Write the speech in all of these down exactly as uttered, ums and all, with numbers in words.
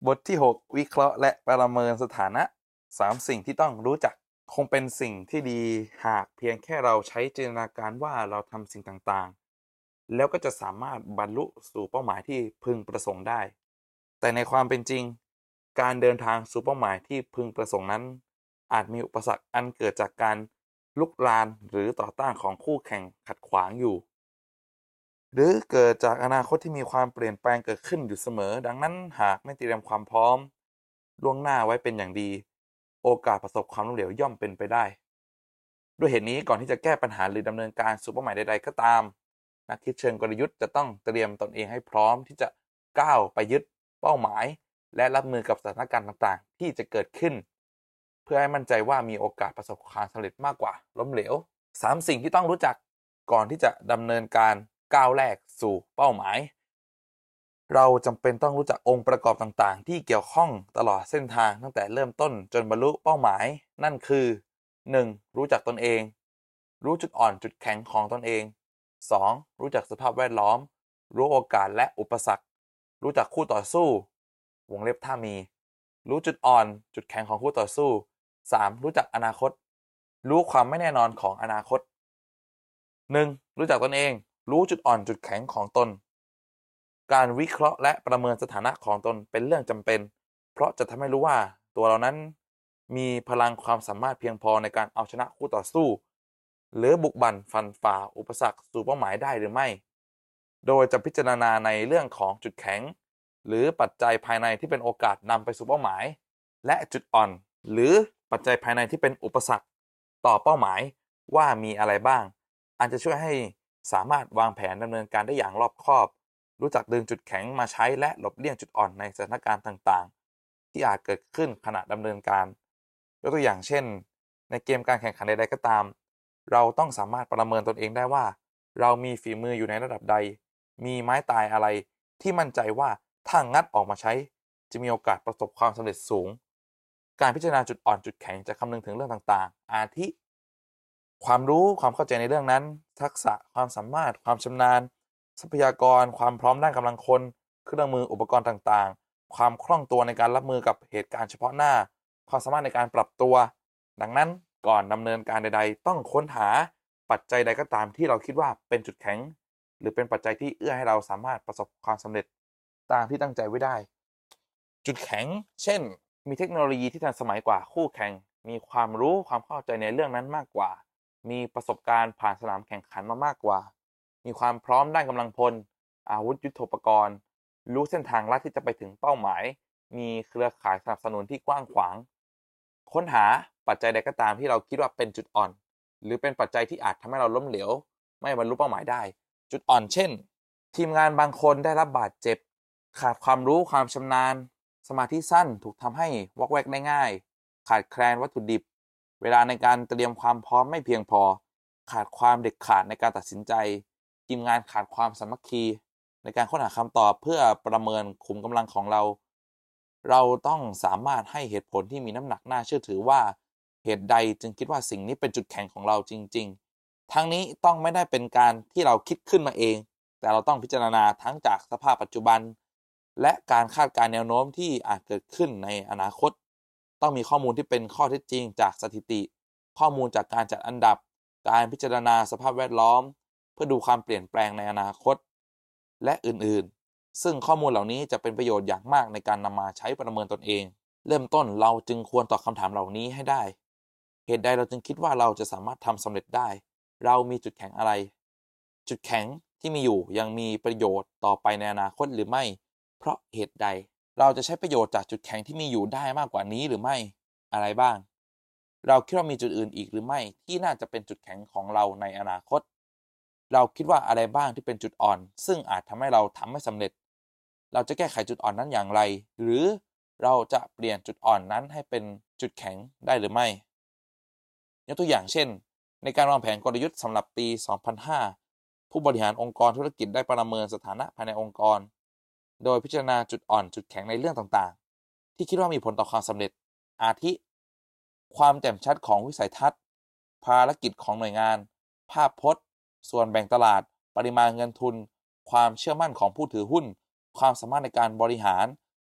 บทที่หกวิเคราะห์และประเมินสถานะสามสิ่งที่ต้องรู้จักคงเป็นสิ่งที่ดีหากเพียงแค่เราใช้จินตนาการว่าเราทำสิ่งต่างๆแล้วก็จะสามารถบรรลุสู่เป้าหมายที่พึงประสงค์ได้แต่ในความเป็นจริงการเดินทางสู่เป้าหมายที่พึงประสงค์นั้นอาจมีอุปสรรคอันเกิดจากการลุกลานหรือต่อต้านของคู่แข่งขัดขวางอยู่หรือเกิดจากอนาคตที่มีความเปลี่ยนแปลงเกิดขึ้นอยู่เสมอดังนั้นหากไม่เตรียมความพร้อมล่วงหน้าไว้เป็นอย่างดีโอกาสประสบความล้มเหลวย่อมเป็นไปได้ด้วยเหตุนี้ก่อนที่จะแก้ปัญหาหรือดำเนินการสู่เป้าหมายใดๆก็ตามนักคิดเชิงกลยุทธ์จะต้องเตรียมตนเองให้พร้อมที่จะก้าวไปยึดเป้าหมายและรับมือกับสถานการณ์ต่างๆที่จะเกิดขึ้นเพื่อให้มั่นใจว่ามีโอกาสประสบความสำเร็จมากกว่าล้มเหลวสามสิ่งที่ต้องรู้จักก่อนที่จะดำเนินการก้าวแรกสู่เป้าหมายเราจำเป็นต้องรู้จักองค์ประกอบต่างๆที่เกี่ยวข้องตลอดเส้นทางตั้งแต่เริ่มต้นจนบรรลุเป้าหมายนั่นคือ หนึ่ง. รู้จักตนเองรู้จุดอ่อนจุดแข็งของตนเอง สอง. รู้จักสภาพแวดล้อมรู้โอกาสและอุปสรรครู้จักคู่ต่อสู้วงเล็บถ้ามีรู้จุดอ่อนจุดแข็งของคู่ต่อสู้ สาม. รู้จักอนาคตรู้ความไม่แน่นอนของอนาคต หนึ่ง. รู้จักตนเองรู้จุดอ่อนจุดแข็งของตนการวิเคราะห์และประเมินสถานะของตนเป็นเรื่องจำเป็นเพราะจะทำให้รู้ว่าตัวเรานั้นมีพลังความสามารถเพียงพอในการเอาชนะคู่ต่อสู้หรือบุกบั่นฟันฝ่าอุปสรรคสู่เป้าหมายได้หรือไม่โดยจะพิจารณาในเรื่องของจุดแข็งหรือปัจจัยภายในที่เป็นโอกาสนำไปสู่เป้าหมายและจุดอ่อนหรือปัจจัยภายในที่เป็นอุปสรรคต่อเป้าหมายว่ามีอะไรบ้างอาจจะช่วยให้สามารถวางแผนดำเนินการได้อย่างรอบคอบรู้จักดึงจุดแข็งมาใช้และหลบเลี่ยงจุดอ่อนในสถานการณ์ต่างๆที่อาจเกิดขึ้นขณะดำเนินการยกตัวอย่างเช่นในเกมการแข่งขันใดๆก็ตามเราต้องสามารถประเมินตนเองได้ว่าเรามีฝีมืออยู่ในระดับใดมีไม้ตายอะไรที่มั่นใจว่าถ้างัดออกมาใช้จะมีโอกาสประสบความสำเร็จสูงการพิจารณาจุดอ่อนจุดแข็งจะคำนึงถึงเรื่องต่างๆอาทิความรู้ความเข้าใจในเรื่องนั้นทักษะความสามารถความชำนาญทรัพยากรความพร้อมด้านกำลังคนเครื่องมืออุปกรณ์ต่างๆความคล่องตัวในการรับมือกับเหตุการณ์เฉพาะหน้าความสามารถในการปรับตัวดังนั้นก่อนดำเนินการใดๆต้องค้นหาปัจจัยใดก็ตามที่เราคิดว่าเป็นจุดแข็งหรือเป็นปัจจัยที่เอื้อให้เราสามารถประสบความสำเร็จตามที่ตั้งใจไว้ได้จุดแข็งเช่นมีเทคโนโลยีที่ทันสมัยกว่าคู่แข่งมีความรู้ความเข้าใจในเรื่องนั้นมากกว่ามีประสบการณ์ผ่านสนามแข่งขันมามากกว่ามีความพร้อมด้านกำลังพลอาวุธยุทโธปกรณ์รู้เส้นทางลัดที่จะไปถึงเป้าหมายมีเครือข่ายสนับสนุนที่กว้างขวางค้นหาปัจจัยใดก็ตามที่เราคิดว่าเป็นจุดอ่อนหรือเป็นปัจจัยที่อาจทำให้เราล้มเหลวไม่บรรลุเป้าหมายได้จุดอ่อนเช่นทีมงานบางคนได้รับบาดเจ็บขาดความรู้ความชำนาญสมาธิสั้นถูกทำให้วอกแวกได้ง่ายขาดแคลนวัตถุดิบเวลาในการเตรียมความพร้อมไม่เพียงพอขาดความเด็ดขาดในการตัดสินใจทีมงานขาดความสามัคคีในการค้นหาคำตอบเพื่อประเมินขุมกำลังของเราเราต้องสามารถให้เหตุผลที่มีน้ำหนักน่าเชื่อถือว่าเหตุใดจึงคิดว่าสิ่งนี้เป็นจุดแข็งของเราจริงๆทั้งนี้ต้องไม่ได้เป็นการที่เราคิดขึ้นมาเองแต่เราต้องพิจารณาทั้งจากสภาพปัจจุบันและการคาดการณ์แนวโน้มที่อาจเกิดขึ้นในอนาคตต้องมีข้อมูลที่เป็นข้อเท็จจริงจากสถิติข้อมูลจากการจัดอันดับการพิจารณาสภาพแวดล้อมเพื่อดูความเปลี่ยนแปลงในอนาคตและอื่นๆซึ่งข้อมูลเหล่านี้จะเป็นประโยชน์อย่างมากในการนำมาใช้ประเมินตนเองเริ่มต้นเราจึงควรตอบคำถามเหล่านี้ให้ได้เหตุใดเราจึงคิดว่าเราจะสามารถทำสำเร็จได้เรามีจุดแข็งอะไรจุดแข็งที่มีอยู่ยังมีประโยชน์ต่อไปในอนาคตหรือไม่เพราะเหตุใดเราจะใช้ประโยชน์จากจุดแข็งที่มีอยู่ได้มากกว่านี้หรือไม่อะไรบ้างเราคิดว่ามีจุดอื่นอีกหรือไม่ที่น่าจะเป็นจุดแข็งของเราในอนาคตเราคิดว่าอะไรบ้างที่เป็นจุดอ่อนซึ่งอาจทำให้เราทำไม่สำเร็จเราจะแก้ไขจุดอ่อนนั้นอย่างไรหรือเราจะเปลี่ยนจุดอ่อนนั้นให้เป็นจุดแข็งได้หรือไม่ยกตัวอย่างเช่นในการวางแผนกลยุทธ์สำหรับปี สองพันห้า ผู้บริหารองค์กรธุรกิจได้ประเมินสถานะภายในองค์กรโดยพิจารณาจุดอ่อนจุดแข็งในเรื่องต่างๆที่คิดว่ามีผลต่อความสำเร็จอาทิความแจ่มชัดของวิสัยทัศน์ภารกิจของหน่วยงานภาพพจน์ส่วนแบ่งตลาดปริมาณเงินทุนความเชื่อมั่นของผู้ถือหุ้นความสามารถในการบริหาร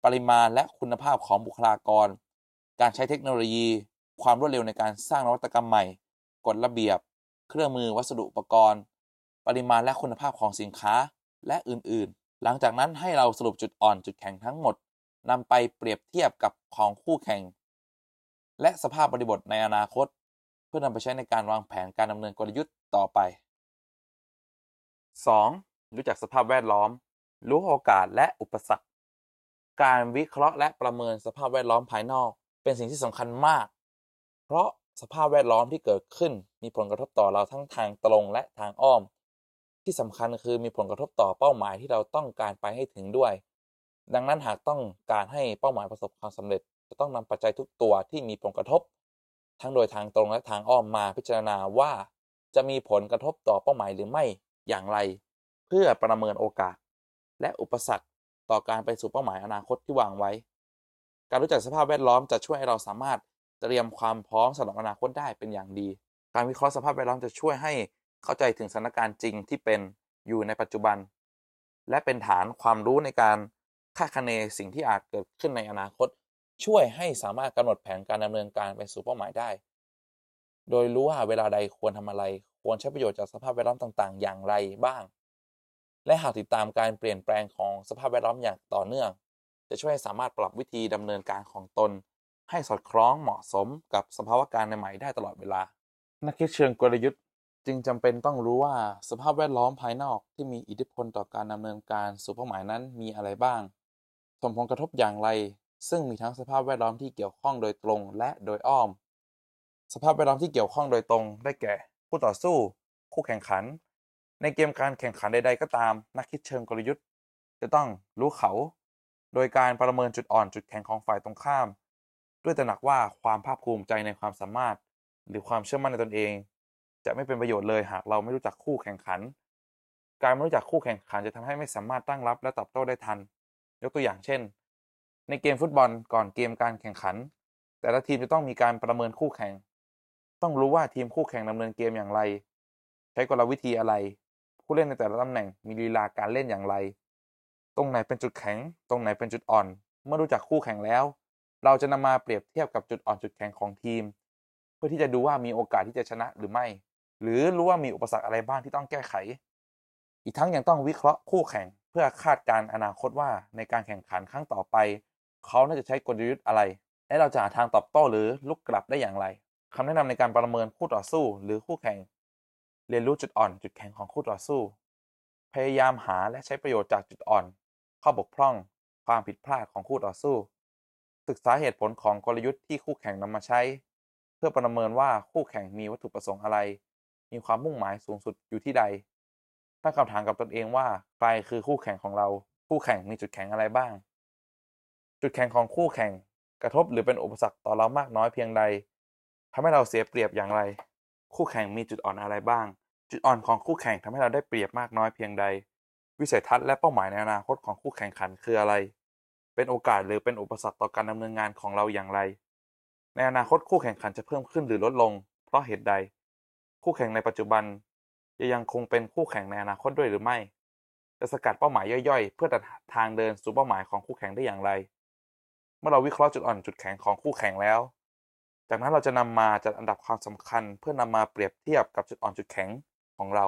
ปริมาณและคุณภาพของบุคลากรการใช้เทคโนโลยีความรวดเร็วในการสร้างนวัตกรรมใหม่กฎระเบียบเครื่องมือวัสดุอุปกรณ์ปริมาณและคุณภาพของสินค้าและอื่นๆหลังจากนั้นให้เราสรุปจุดอ่อนจุดแข็งทั้งหมดนำไปเปรียบเทียบกับของคู่แข่งและสภาพบริบทในอนาคตเพื่อนำไปใช้ในการวางแผนการดำเนินกลยุทธ์ต่อไป สอง. รู้จักสภาพแวดล้อมรู้โอกาสและอุปสรรคการวิเคราะห์และประเมินสภาพแวดล้อมภายนอกเป็นสิ่งที่สำคัญมากเพราะสภาพแวดล้อมที่เกิดขึ้นมีผลกระทบต่อเราทั้งทางตรงและทางอ้อมที่สำคัญคือมีผลกระทบต่อเป้าหมายที่เราต้องการไปให้ถึงด้วยดังนั้นหากต้องการให้เป้าหมายประสบความสำเร็จจะต้องนำปัจจัยทุกตัวที่มีผลกระทบทั้งโดยทางตรงและทางอ้อมมาพิจารณาว่าจะมีผลกระทบต่อเป้าหมายหรือไม่อย่างไรเพื่อประเมินโอกาสและอุปสรรคต่อการไปสู่เป้าหมายอนาคตที่วางไว้การรู้จักสภาพแวดล้อมจะช่วยให้เราสามารถเตรียมความพร้อมสำหรับอนาคตได้เป็นอย่างดีการวิเคราะห์สภาพแวดล้อมจะช่วยให้เข้าใจถึงสถานการณ์จริงที่เป็นอยู่ในปัจจุบันและเป็นฐานความรู้ในการคาดคะเนสิ่งที่อาจเกิดขึ้นในอนาคตช่วยให้สามารถกำหนดแผนการดำเนินการไปสู่เป้าหมายได้โดยรู้ว่าเวลาใดควรทำอะไรควรใช้ประโยชน์จากสภาพแวดล้อมต่างๆอย่างไรบ้างและหากติดตามการเปลี่ยนแปลงของสภาพแวดล้อมอย่างต่อเนื่องจะช่วยให้สามารถปรับวิธีดำเนินการของตนให้สอดคล้องเหมาะสมกับสภาวะการใหม่ได้ตลอดเวลานักคิดเชิงกลยุทธ์จึงจำเป็นต้องรู้ว่าสภาพแวดล้อมภายนอกที่มีอิทธิพลต่อการดำเนินการสู่เป้าหมายนั้นมีอะไรบ้างส่งผลกระทบอย่างไรซึ่งมีทั้งสภาพแวดล้อมที่เกี่ยวข้องโดยตรงและโดยอ้อมสภาพแวดล้อมที่เกี่ยวข้องโดยตรงได้แก่ผู้ต่อสู้คู่แข่งขันในเกมการแข่งขันใดๆก็ตามนักคิดเชิงกลยุทธ์จะต้องรู้เขาโดยการประเมินจุดอ่อนจุดแข็งของฝ่ายตรงข้ามด้วยตระหนักว่าความภาคภูมิใจในความสามารถหรือความเชื่อมั่นในตนเองจะไม่เป็นประโยชน์เลยหากเราไม่รู้จักคู่แข่งขันการไม่รู้จักคู่แข่งขันจะทำให้ไม่สามารถตั้งรับและตอบโต้ได้ทันยกตัวอย่างเช่นในเกมฟุตบอลก่อนเกมการแข่งขันแต่ละทีมจะต้องมีการประเมินคู่แข่งต้องรู้ว่าทีมคู่แข่งดำเนินเกมอย่างไรใช้กลวิธีอะไรผู้เล่นในแต่ละตำแหน่งมีลีลาการเล่นอย่างไรตรงไหนเป็นจุดแข็งตรงไหนเป็นจุดอ่อนเมื่อรู้จักคู่แข่งแล้วเราจะนำมาเปรียบเทียบกับจุดอ่อนจุดแข็งของทีมเพื่อที่จะดูว่ามีโอกาสที่จะชนะหรือไม่หรือรู้ว่ามีอุปสรรคอะไรบ้างที่ต้องแก้ไขอีกทั้งยังต้องวิเคราะห์คู่แข่งเพื่อคาดการณ์อนาคตว่าในการแข่งขันครั้งต่อไปเขาน่าจะใช้กลยุทธ์อะไรและเราจะหาทางตอบโต้หรือลุกกลับได้อย่างไรคำแนะนำในการประเมินคู่ต่อสู้หรือคู่แข่งเรียนรู้จุดอ่อนจุดแข็งของคู่ต่อสู้พยายามหาและใช้ประโยชน์จากจุดอ่อนข้อบกพร่องความผิดพลาดของคู่ต่อสู้ศึกษาเหตุผลของกลยุทธ์ที่คู่แข่งนำมาใช้เพื่อประเมินว่าคู่แข่งมีวัตถุประสงค์อะไรมีความมุ่งหมายสูงสุดอยู่ที่ใดตั้งคำถามกับตนเองว่าใครคือคู่แข่งของเราคู่แข่งมีจุดแข็งอะไรบ้างจุดแข็งของคู่แข่งกระทบหรือเป็นอุปสรรคต่อเรามากน้อยเพียงใดทำให้เราเสียเปรียบอย่างไรคู่แข่งมีจุดอ่อนอะไรบ้างจุดอ่อนของคู่แข่งทำให้เราได้เปรียบมากน้อยเพียงใดวิสัยทัศน์และเป้าหมายในอนาคตของคู่แข่งขันคืออะไรเป็นโอกาสหรือเป็นอุปสรรคต่อการดำเนินงานของเราอย่างไรในอนาคตคู่แข่งขันจะเพิ่มขึ้นหรือลดลงเพราะเหตุใดคู่แข่งในปัจจุบันจะยังคงเป็นคู่แข่งในอนาคตด้วยหรือไม่จะสกัดเป้าหมายย่อยๆเพื่อตัดทางเดินสู่เป้าหมายของคู่แข่งได้อย่างไรเมื่อเราวิเคราะห์จุดอ่อนจุดแข็งของคู่แข่งแล้วจากนั้นเราจะนำมาจัดอันดับความสำคัญเพื่อนำมาเปรียบเทียบกับจุดอ่อนจุดแข็งของเรา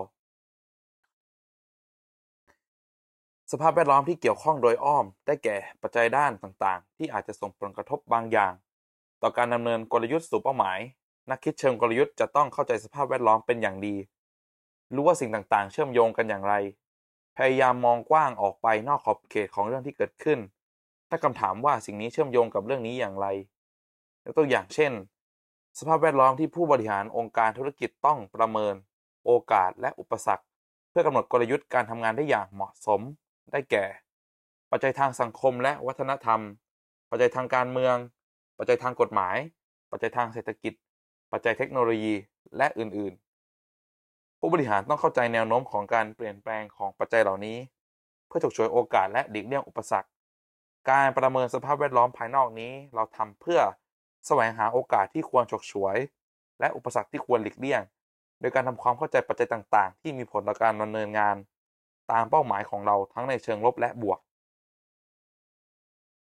สภาพแวดล้อมที่เกี่ยวข้องโดยอ้อมได้แก่ปัจจัยด้านต่างๆที่อาจจะส่งผลกระทบบางอย่างต่อการดำเนินกลยุทธ์สู่เป้าหมายนักคิดเชิงกลยุทธ์จะต้องเข้าใจสภาพแวดล้อมเป็นอย่างดีรู้ว่าสิ่งต่างๆเชื่อมโยงกันอย่างไรพยายามมองกว้างออกไปนอกขอบเขตของเรื่องที่เกิดขึ้นถ้าคำถามว่าสิ่งนี้เชื่อมโยงกับเรื่องนี้อย่างไรยกตัวอย่างเช่นสภาพแวดล้อมที่ผู้บริหารองค์การธุรกิจต้องประเมินโอกาสและอุปสรรคเพื่อกำหนดกลยุทธ์การทำงานได้อย่างเหมาะสมได้แก่ปัจจัยทางสังคมและวัฒนธรรมปัจจัยทางการเมืองปัจจัยทางกฎหมายปัจจัยทางเศรษฐกิจปัจจัยเทคโนโลยีและอื่นๆผู้บริหารต้องเข้าใจแนวโน้มของการเปลี่ยนแปลงของปัจจัยเหล่านี้เพื่อฉกฉวยโอกาสและหลีกเลี่ยงอุปสรรคการประเมินสภาพแวดล้อมภายนอกนี้เราทำเพื่อแสวงหาโอกาสที่ควรฉกฉวยและอุปสรรคที่ควรหลีกเลี่ยงโดยการทำความเข้าใจปัจจัยต่างๆที่มีผลต่อการดำเนินงานตามเป้าหมายของเราทั้งในเชิงลบและบวก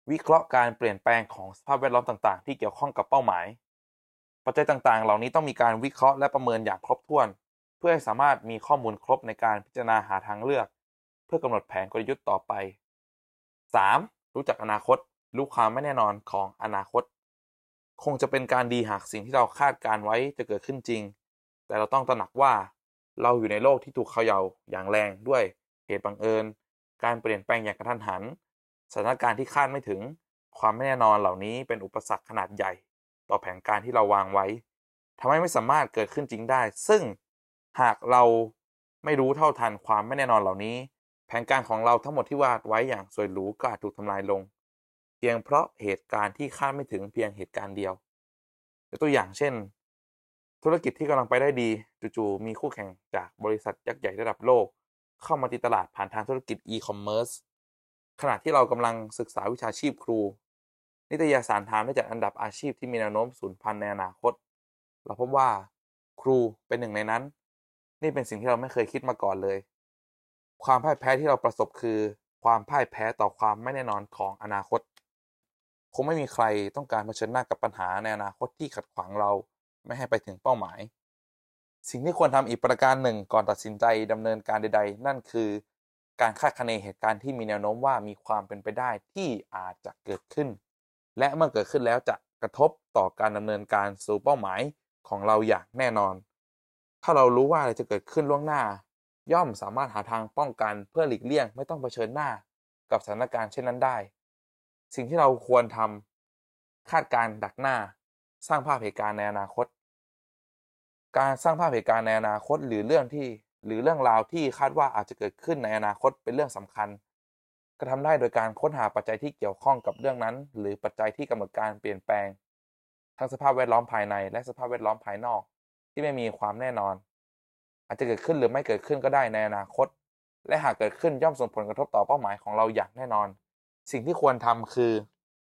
วิเคราะห์การเปลี่ยนแปลงของสภาพแวดล้อมต่างๆที่เกี่ยวข้องกับเป้าหมายปัจจัยต่างๆเหล่านี้ต้องมีการวิเคราะห์และประเมินอย่างครบถ้วนเพื่อให้สามารถมีข้อมูลครบในการพิจารณาหาทางเลือกเพื่อกำหนดแผนกลยุทธ์ต่อไป สาม. รู้จักอนาคตรู้ความไม่แน่นอนของอนาคตคงจะเป็นการดีหากสิ่งที่เราคาดการไว้จะเกิดขึ้นจริงแต่เราต้องตระหนักว่าเราอยู่ในโลกที่ถูกเขย่าอย่างแรงด้วยเหตุบังเอิญการเปลี่ยนแปลงอย่างกระทันหันสถานการณ์ที่คาดไม่ถึงความไม่แน่นอนเหล่านี้เป็นอุปสรรคขนาดใหญ่ต่อแผนการที่เราวางไว้ทำให้ไม่สามารถเกิดขึ้นจริงได้ซึ่งหากเราไม่รู้เท่าทันความไม่แน่นอนเหล่านี้แผนการของเราทั้งหมดที่วาดไว้อย่างสวยหรูก็อาจถูกทำลายลงเพียงเพราะเหตุการณ์ที่คาดไม่ถึงเพียงเหตุการณ์เดียวยกตัวอย่างเช่นธุรกิจที่กำลังไปได้ดีจู่ๆมีคู่แข่งจากบริษัทยักษ์ใหญ่ระดับโลกเข้ามาตีตลาดผ่านทางธุรกิจอีคอมเมิร์ซขณะที่เรากำลังศึกษาวิชาชีพครูนิตยสารไทม์ได้จัดอันดับอาชีพที่มีแนวโน้มสูญพันธุ์ในอนาคตเราพบว่าครูเป็นหนึ่งในนั้นนี่เป็นสิ่งที่เราไม่เคยคิดมาก่อนเลยความพ่ายแพ้ที่เราประสบคือความพ่ายแพ้ต่อความไม่แน่นอนของอนาคตคงไม่มีใครต้องการเผชิญหน้ากับปัญหาในอนาคตที่ขัดขวางเราไม่ให้ไปถึงเป้าหมายสิ่งที่ควรทำอีกประการหนึ่งก่อนตัดสินใจดำเนินการใดๆนั่นคือการคาดคะเนเหตุการณ์ที่มีแนวโน้มว่ามีความเป็นไปได้ที่อาจจะเกิดขึ้นและเมื่อเกิดขึ้นแล้วจะกระทบต่อการดำเนินการสู่เป้าหมายของเราอย่างแน่นอนถ้าเรารู้ว่าอะไรจะเกิดขึ้นล่วงหน้าย่อมสามารถหาทางป้องกันเพื่อหลีกเลี่ยงไม่ต้องเผชิญหน้ากับสถานการณ์เช่นนั้นได้สิ่งที่เราควรทำคาดการณ์ดักหน้าสร้างภาพเหตุการณ์ในอนาคตการสร้างภาพเหตุการณ์ในอนาคตหรือเรื่องที่หรือเรื่องราวที่คาดว่าอาจจะเกิดขึ้นในอนาคตเป็นเรื่องสำคัญกระทำได้โดยการค้นหาปัจจัยที่เกี่ยวข้องกับเรื่องนั้นหรือปัจจัยที่กำหนดการเปลี่ยนแปลงทั้งสภาพแวดล้อมภายในและสภาพแวดล้อมภายนอกที่ไม่มีความแน่นอนอาจจะเกิดขึ้นหรือไม่เกิดขึ้นก็ได้ในอนาคตและหากเกิดขึ้นย่อมส่งผลกระทบต่อเป้าหมายของเราอย่างแน่นอนสิ่งที่ควรทำคือ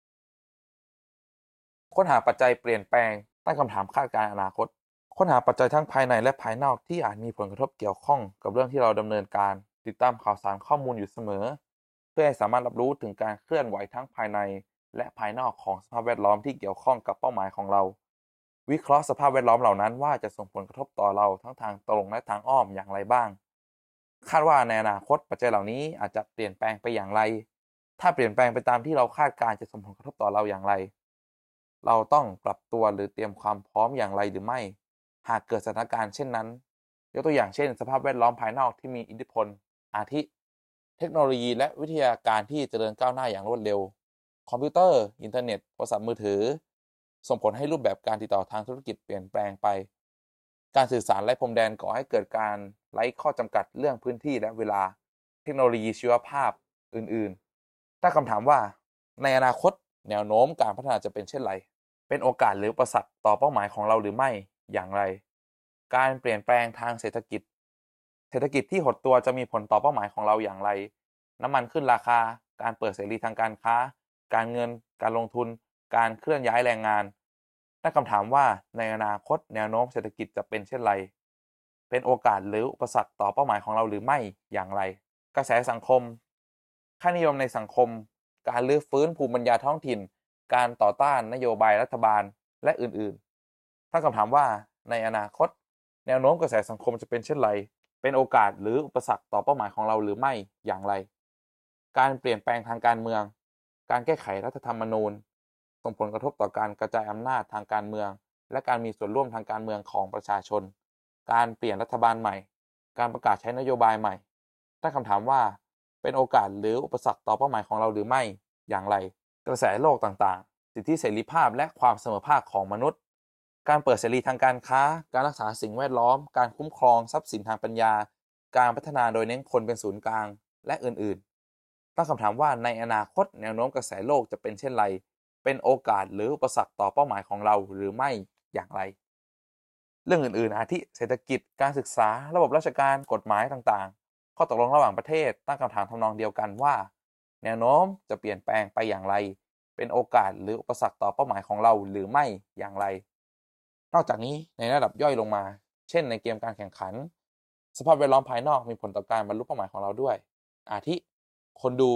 ค้นหาปัจจัยเปลี่ยนแปลงตั้งคำถามคาดการณ์อนาคตค้นหาปัจจัยทั้งภายในและภายนอกที่อาจมีผลกระทบเกี่ยวข้องกับเรื่องที่เราดำเนินการติดตามข่าวสารข้อมูลอยู่เสมอเพื่อให้สามารถรับรู้ถึงการเคลื่อนไหวทั้งภายในและภายนอกของสภาพแวดล้อมที่เกี่ยวข้องกับเป้าหมายของเราวิเคราะห์สภาพแวดล้อมเหล่านั้นว่าจะส่งผลกระทบต่อเราทั้งทางตรงและทางอ้อมอย่างไรบ้างคาดว่าในอนาคตปัจจัยเหล่านี้อาจจะเปลี่ยนแปลงไปอย่างไรถ้าเปลี่ยนแปลงไปตามที่เราคาดการณ์จะส่งผลกระทบต่อเราอย่างไรเราต้องปรับตัวหรือเตรียมความพร้อมอย่างไรหรือไม่หากเกิดสถานการณ์เช่นนั้นยกตัวอย่างเช่นสภาพแวดล้อมภายนอกที่มีอิทธิพลอาทิเทคโนโลยีและวิทยาการที่เจริญก้าวหน้าอย่างรวดเร็วคอมพิวเตอร์อินเทอร์เน็ตโทรศัพท์มือถือส่งผลให้รูปแบบการติดต่อทางธุรกิจเปลี่ยนแปลงไปการสื่อสารไร้พรมแดนก่อให้เกิดการไร้ข้อจำกัดเรื่องพื้นที่และเวลาเทคโนโลยีชีวภาพอื่นๆตั้งคำถามว่าในอนาคตแนวโน้มการพัฒนาจะเป็นเช่นไรเป็นโอกาสหรืออุปสรรคต่อเป้าหมายของเราหรือไม่อย่างไรการเปลี่ยนแปลงทางเศรษฐกิจเศรษฐกิจที่หดตัวจะมีผลต่อเป้าหมายของเราอย่างไรน้ำมันขึ้นราคาการเปิดเสรีทางการค้าการเงินการลงทุนการเคลื่อนย้ายแรงงานตั้งคำถามว่าในอนาคตแนวโน้มเศรษฐกิจจะเป็นเช่นไรเป็นโอกาสหรืออุปสรรคต่อเป้าหมายของเราหรือไม่อย่างไรกระแสสังคมค่านิยมในสังคมการรื้อฟื้นภูมิปัญญาท้องถิ่นการต่อต้านนโยบายรัฐบาลและอื่นๆตั้งคำถามว่าในอนาคตแนวโน้มกระแสสังคมจะเป็นเช่นไรเป็นโอกาสหรืออุปสรรคต่อเป้าหมายของเราหรือไม่อย่างไรการเปลี่ยนแปลงทางการเมืองการแก้ไขรัฐธรรมนูญส่งผลกระทบต่อการกระจายอำนาจทางการเมืองและการมีส่วนร่วมทางการเมืองของประชาชนการเปลี่ยนรัฐบาลใหม่การประกาศใช้นโยบายใหม่ตั้งคำถามว่าเป็นโอกาสหรืออุปสรรคต่อเป้าหมายของเราหรือไม่อย่างไรกระแสโลกต่างๆสิทธิเสรีภาพและความเสมอภาคของมนุษย์การเปิดเสรีทางการค้าการรักษาสิ่งแวดล้อมการคุ้มครองทรัพย์สินทางปัญญาการพัฒนาโดยเน้นคนเป็นศูนย์กลางและอื่นๆตั้งคำถามว่าในอนาคตแนวโน้มกระแสโลกจะเป็นเช่นไรเป็นโอกาสหรืออุปสรรคต่อเป้าหมายของเราหรือไม่อย่างไรเรื่องอื่นๆอาทิเศรษฐกิจการศึกษาระบบราชการกฎหมายต่างๆข้อตกลงระหว่างประเทศตั้งคำถามทำนองเดียวกันว่าแนวโน้มจะเปลี่ยนแปลงไปอย่างไรเป็นโอกาสหรืออุปสรรคต่อเป้าหมายของเราหรือไม่อย่างไรนอกจากนี้ในระดับย่อยลงมาเช่นในเกมการแข่งขันสภาพแวดล้อมภายนอกมีผลต่อการบรรลุเป้าหมายของเราด้วยอาทิคนดู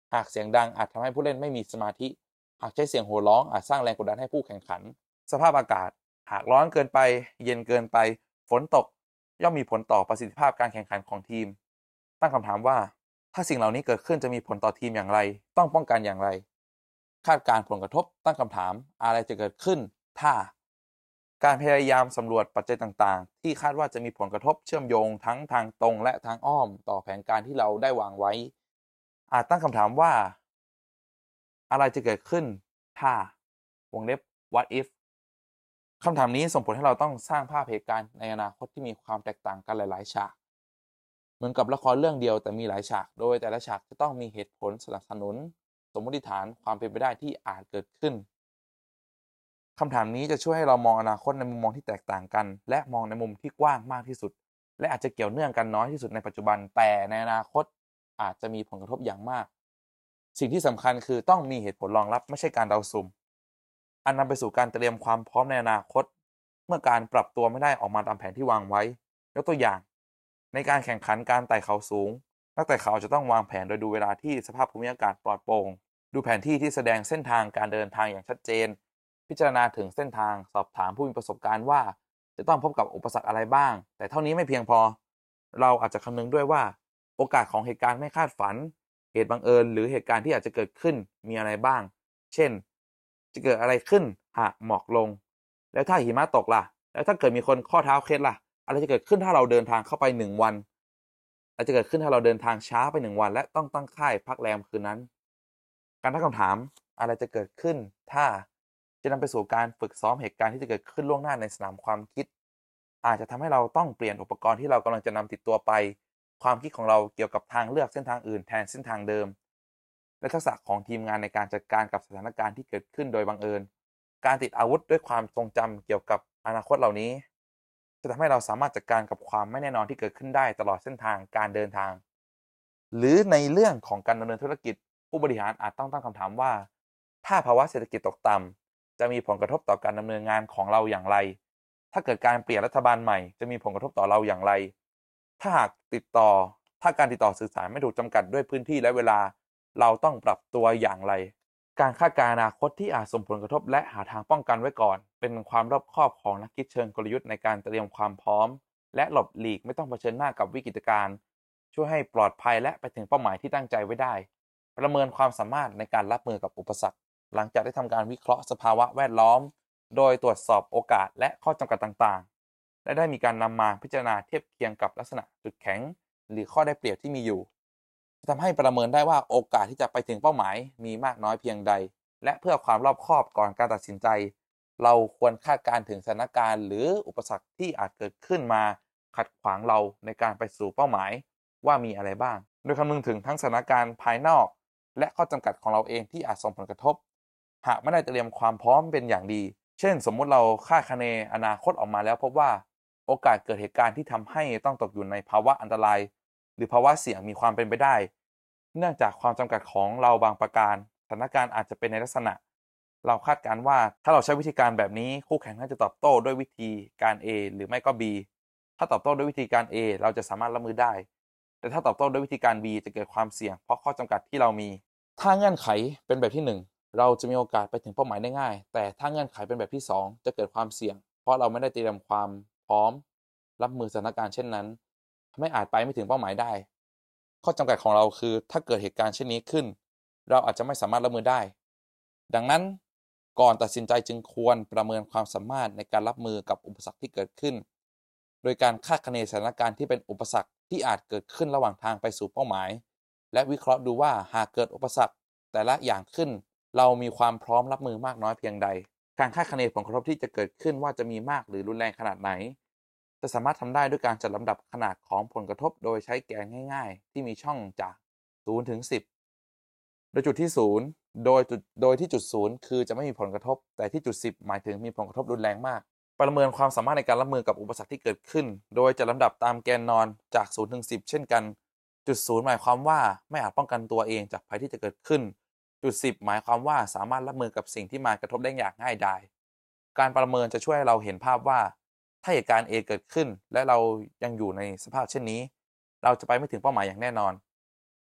หากเสียงดังอาจทำให้ผู้เล่นไม่มีสมาธิหากใช้เสียงโห่ร้องอาจสร้างแรงกดดันให้ผู้แข่งขันสภาพอากาศหากร้อนเกินไปเย็นเกินไปฝนตกย่อมมีผลต่อประสิทธิภาพการแข่งขันของทีมตั้งคำถามว่าถ้าสิ่งเหล่านี้เกิดขึ้นจะมีผลต่อทีมอย่างไรต้องป้องกันอย่างไรคาดการณ์ผลกระทบตั้งคำถามอะไรจะเกิดขึ้นถ้าการพยายามสำรวจปัจจัยต่างๆที่คาดว่าจะมีผลกระทบเชื่อมโยงทั้งทางตรงและทางอ้อมต่อแผนการที่เราได้วางไว้อาจตั้งคำถามว่าอะไรจะเกิดขึ้นถ้าวงเล็บ what if คำถามนี้ส่งผลให้เราต้องสร้างภาพเหตุการณ์ในอนาคตที่มีความแตกต่างกันหลายๆฉากเหมือนกับละครเรื่องเดียวแต่มีหลายฉากโดยแต่ละฉากจะต้องมีเหตุผลสนับสนุนสมมติฐานความเป็นไปได้ที่อาจเกิดขึ้นคำถามนี้จะช่วยให้เรามองอนาคตในมุมมองที่แตกต่างกันและมองในมุมที่กว้างมากที่สุดและอาจจะเกี่ยวเนื่องกันน้อยที่สุดในปัจจุบันแต่ในอนาคตอาจจะมีผลกระทบอย่างมากสิ่งที่สำคัญคือต้องมีเหตุผลรองรับไม่ใช่การเดาสุ่มอันนำไปสู่การเตรียมความพร้อมในอนาคตเมื่อการปรับตัวไม่ได้ออกมาตามแผนที่วางไว้ยกตัวอย่างในการแข่งขันการไต่เขาสูงนักไต่เขาจะต้องวางแผนโดยดูเวลาที่สภาพภูมิอากาศปลอดโปร่งดูแผนที่ที่แสดงเส้นทางการเดินทางอย่างชัดเจนพิจารณาถึงเส้นทางสอบถามผู้มีประสบการณ์ว่าจะต้องพบกับอุปสรรคอะไรบ้างแต่เท่านี้ไม่เพียงพอเราอาจจะคำนึงด้วยว่าโอกาสของเหตุการณ์ไม่คาดฝันเหตุบังเอิญหรือเหตุการณ์ที่อาจจะเกิดขึ้นมีอะไรบ้างเช่นจะเกิดอะไรขึ้นหากหมอกลงแล้วถ้าหิมะตกล่ะแล้วถ้าเกิดมีคนข้อเท้าเคล็ดล่ะอะไรจะเกิดขึ้นถ้าเราเดินทางเข้าไปหนึ่งวันอะไรจะเกิดขึ้นถ้าเราเดินทางช้าไปหนึ่งวันและต้องตั้งค่ายพักแรมคืนนั้นการตั้งคำถามอะไรจะเกิดขึ้นถ้าจะนำไปสู่การฝึกซ้อมเหตุการณ์ที่จะเกิดขึ้นล่วงหน้าในสนามความคิดอาจจะทำให้เราต้องเปลี่ยนอุปกรณ์ที่เรากำลังจะนำติดตัวไปความคิดของเราเกี่ยวกับทางเลือกเส้นทางอื่นแทนเส้นทางเดิมและทักษะของทีมงานในการจัดการกับสถานการณ์ที่เกิดขึ้นโดยบังเอิญการติดอาวุธด้วยความทรงจำเกี่ยวกับอนาคตเหล่านี้จะทำให้เราสามารถจัดการกับความไม่แน่นอนที่เกิดขึ้นได้ตลอดเส้นทางการเดินทางหรือในเรื่องของการดำเนินธุรกิจผู้บริหารอาจต้องตั้งคำถามว่าถ้าภาวะเศรษฐกิจตกต่ำจะมีผลกระทบต่อการดำเนินงานของเราอย่างไรถ้าเกิดการเปลี่ยนรัฐบาลใหม่จะมีผลกระทบต่อเราอย่างไรถ้าหากติดต่อถ้าการติดต่อสื่อสารไม่ถูกจำกัดด้วยพื้นที่และเวลาเราต้องปรับตัวอย่างไรการคาดการณ์อนาคตที่อาจส่งผลกระทบและหาทางป้องกันไว้ก่อนเป็นความรอบคอบของนักคิดเชิงกลยุทธ์ในการเตรียมความพร้อมและหลบหลีกไม่ต้องเผชิญหน้ากับวิกฤตการณ์ช่วยให้ปลอดภัยและไปถึงเป้าหมายที่ตั้งใจไว้ได้ประเมินความสามารถในการรับมือกับอุปสรรคหลังจากได้ทำการวิเคราะห์สภาวะแวดล้อมโดยตรวจสอบโอกาสและข้อจำกัดต่างๆและได้มีการนำมาพิจารณาเทียบเคียงกับลักษณะจุดแข็งหรือข้อได้เปรียบที่มีอยู่จะทำให้ประเมินได้ว่าโอกาสที่จะไปถึงเป้าหมายมีมากน้อยเพียงใดและเพื่อความรอบคอบก่อนการตัดสินใจเราควรคาดการณ์ถึงสถานการณ์หรืออุปสรรคที่อาจเกิดขึ้นมาขัดขวางเราในการไปสู่เป้าหมายว่ามีอะไรบ้างโดยคำนึงถึงทั้งสถานการณ์ภายนอกและข้อจำกัดของเราเองที่อาจส่งผลกระทบหากไม่ได้เตรียมความพร้อมเป็นอย่างดีเช่นสมมุติเราคาดคะเนอนาคตออกมาแล้วพบว่าโอกาสเกิดเหตุการณ์ที่ทำให้ต้องตกอยู่ในภาวะอันตรายหรือภาวะเสี่ยงมีความเป็นไปได้เนื่องจากความจำกัดของเราบางประการสถานการณ์อาจจะเป็นในลักษณะเราคาดการณ์ว่าถ้าเราใช้วิธีการแบบนี้คู่แข่งน่าจะตอบโต้ด้วยวิธีการ A หรือไม่ก็ B ถ้าตอบโต้ด้วยวิธีการ A เราจะสามารถรับมือได้แต่ถ้าตอบโต้ด้วยวิธีการ B จะเกิดความเสี่ยงเพราะข้อจำกัดที่เรามีถ้าเงื่อนไขเป็นแบบที่หนึ่งเราจะมีโอกาสไปถึงเป้าหมายได้ง่ายแต่ถ้าเงื่อนไขเป็นแบบที่สองจะเกิดความเสี่ยงเพราะเราไม่ได้เตรียมความพร้อมรับมือสถานการณ์เช่นนั้นทำให้อาจไปไม่ถึงเป้าหมายได้ข้อจำกัดของเราคือถ้าเกิดเหตุการณ์เช่นนี้ขึ้นเราอาจจะไม่สามารถรับมือได้ดังนั้นก่อนตัดสินใจจึงควรประเมินความสามารถในการรับมือกับอุปสรรคที่เกิดขึ้นโดยการคาดคะเนสถานการณ์ที่เป็นอุปสรรคที่อาจเกิดขึ้นระหว่างทางไปสู่เป้าหมายและวิเคราะห์ดูว่าหากเกิดอุปสรรคแต่ละอย่างขึ้นเรามีความพร้อมรับมือมากน้อยเพียงใดการคาดคะเนผลกระทบที่จะเกิดขึ้นว่าจะมีมากหรือรุนแรงขนาดไหนจะสามารถทำได้ด้วยการจัดลำดับขนาดของผลกระทบโดยใช้แกนง่ายๆที่มีช่องจากศูนย์ถึงสิบโดยจุดที่ศูนย์โดยจุดโดยที่จุดศูนย์คือจะไม่มีผลกระทบแต่ที่จุดสิบหมายถึงมีผลกระทบรุนแรงมากประเมินความสามารถในการรับมือกับอุปสรรคที่เกิดขึ้นโดยจัดลำดับตามแกนนอนจากศูนย์ถึงสิบเช่นกันจุดศูนย์หมายความว่าไม่อาจป้องกันตัวเองจากภัยที่จะเกิดขึ้นจุดสิบหมายความว่าสามารถรับมือกับสิ่งที่มากระทบได้อย่างง่ายดายการประเมินจะช่วยให้เราเห็นภาพว่าถ้าเหตุการณ์ A เกิดขึ้นและเรายังอยู่ในสภาพเช่นนี้เราจะไปไม่ถึงเป้าหมายอย่างแน่นอนแต่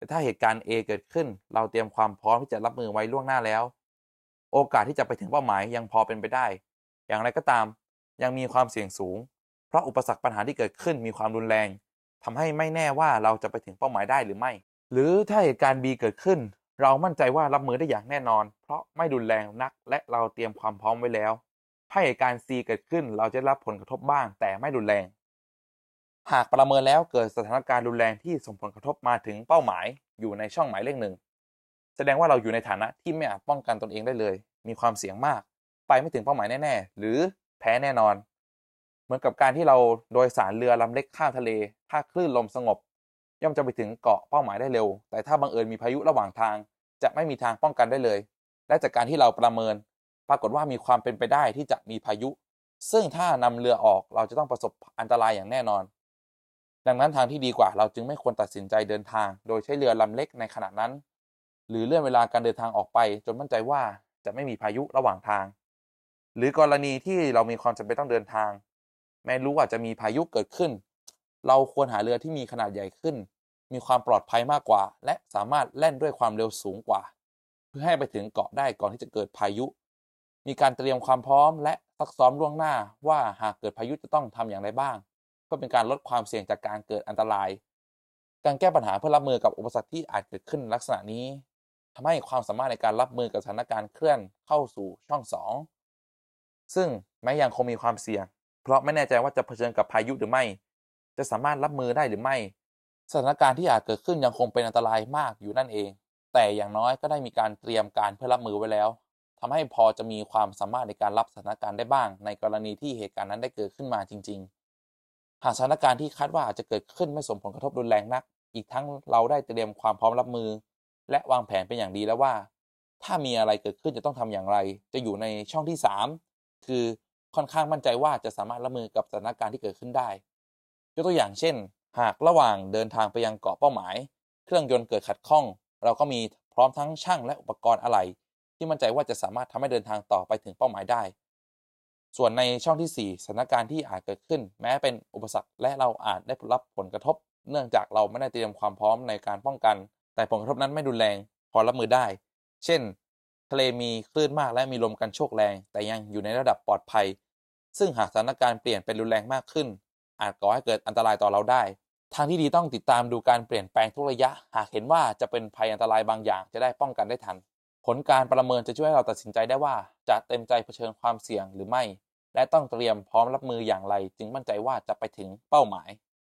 แต่ถ้าเหตุการณ์ A เกิดขึ้นเราเตรียมความพร้อมที่จะรับมือไว้ล่วงหน้าแล้วโอกาสที่จะไปถึงเป้าหมายยังพอเป็นไปได้อย่างไรก็ตามยังมีความเสี่ยงสูงเพราะอุปสรรคปัญหาที่เกิดขึ้นมีความรุนแรงทำให้ไม่แน่ว่าเราจะไปถึงเป้าหมายได้หรือไม่หรือถ้าเหตุการณ์ B เกิดขึ้นเรามั่นใจว่ารับมือได้อย่างแน่นอนเพราะไม่รุนแรงนักและเราเตรียมความพร้อมไว้แล้วถ้าเหตุการณ์ C เกิดขึ้นเราจะรับผลกระทบบ้างแต่ไม่รุนแรงหากประเมินแล้วเกิดสถานการณ์รุนแรงที่ส่งผลกระทบมาถึงเป้าหมายอยู่ในช่องหมายเลขหนึ่งแสดงว่าเราอยู่ในฐานะที่ไม่อาจป้องกันตนเองได้เลยมีความเสี่ยงมากไปไม่ถึงเป้าหมายแน่ๆหรือแพ้แน่นอนเหมือนกับการที่เราโดยสารเรือลำเล็กข้ามทะเลถ้าคลื่นลมสงบย่อมจะไปถึงเกาะเป้าหมายได้เร็วแต่ถ้าบังเอิญมีพายุระหว่างทางจะไม่มีทางป้องกันได้เลยและจากการที่เราประเมินปรากฏว่ามีความเป็นไปได้ที่จะมีพายุซึ่งถ้านำเรือออกเราจะต้องประสบอันตรายอย่างแน่นอนดังนั้นทางที่ดีกว่าเราจึงไม่ควรตัดสินใจเดินทางโดยใช้เรือลำเล็กในขณะนั้นหรือเลื่อนเวลาการเดินทางออกไปจนมั่นใจว่าจะไม่มีพายุระหว่างทางหรือกรณีที่เรามีความจำเป็นต้องเดินทางแม้รู้ว่าจะมีพายุเกิดขึ้นเราควรหาเรือที่มีขนาดใหญ่ขึ้นมีความปลอดภัยมากกว่าและสามารถแล่นด้วยความเร็วสูงกว่าเพื่อให้ไปถึงเกาะได้ก่อนที่จะเกิดพายุมีการเตรียมความพร้อมและซักซ้อมล่วงหน้าว่าหากเกิดพายุจะต้องทำอย่างไรบ้างเพื่อเป็นการลดความเสี่ยงจากการเกิดอันตรายการแก้ปัญหาเพื่อรับมือกับอุปสรรคที่อาจเกิดขึ้นลักษณะนี้ทำให้ความสามารถในการรับมือกับสถานการณ์เคลื่อนเข้าสู่ช่องสองซึ่งแม้ยังคงมีความเสี่ยงเพราะไม่แน่ใจว่าจะเผชิญกับพายุหรือไม่จะสามารถรับมือได้หรือไม่สถานการณ์ที่อาจเกิดขึ้นยังคงเป็นอันตรายมากอยู่นั่นเองแต่อย่างน้อยก็ได้มีการเตรียมการเพื่อรับมือไว้แล้วทำให้พอจะมีความสามารถในการรับสถานการณ์ได้บ้างในกรณีที่เหตุการณ์นั้นได้เกิดขึ้นมาจริงๆหากสถานการณ์ที่คาดว่าอาจจะเกิดขึ้นไม่ส่งผลกระทบรุนแรงนักอีกทั้งเราได้เตรียมความพร้อมรับมือและวางแผนเป็นอย่างดีแล้วว่าถ้ามีอะไรเกิดขึ้นจะต้องทำอย่างไรจะอยู่ในช่องที่สามคือค่อนข้างมั่นใจว่าจะสามารถรับมือกับสถานการณ์ที่เกิดขึ้นได้ยกตัวอย่างเช่นหากระหว่างเดินทางไปยังเกาะเป้าหมายเครื่องยนต์เกิดขัดข้องเราก็มีพร้อมทั้งช่างและอุปกรณ์อะไหล่ที่มั่นใจว่าจะสามารถทำให้เดินทางต่อไปถึงเป้าหมายได้ส่วนในช่องที่สี่สถานการณ์ที่อาจเกิดขึ้นแม้เป็นอุปสรรคและเราอาจได้รับผลกระทบเนื่องจากเราไม่ได้เตรียมความพร้อมในการป้องกันแต่ผลกระทบนั้นไม่รุนแรงพอรับมือได้เช่นทะเลมีคลื่นมากและมีลมกันโชกแรงแต่ยังอยู่ในระดับปลอดภัยซึ่งหากสถานการณ์เปลี่ยนเป็นรุนแรงมากขึ้นอาจก่อให้เกิดอันตรายต่อเราได้ทางที่ดีต้องติดตามดูการเปลี่ยนแปลงทุกระยะหากเห็นว่าจะเป็นภัยอันตรายบางอย่างจะได้ป้องกันได้ทันผลการประเมินจะช่วยให้เราตัดสินใจได้ว่าจะเต็มใจเผชิญความเสี่ยงหรือไม่และต้องเตรียมพร้อมรับมืออย่างไรจึงมั่นใจว่าจะไปถึงเป้าหมาย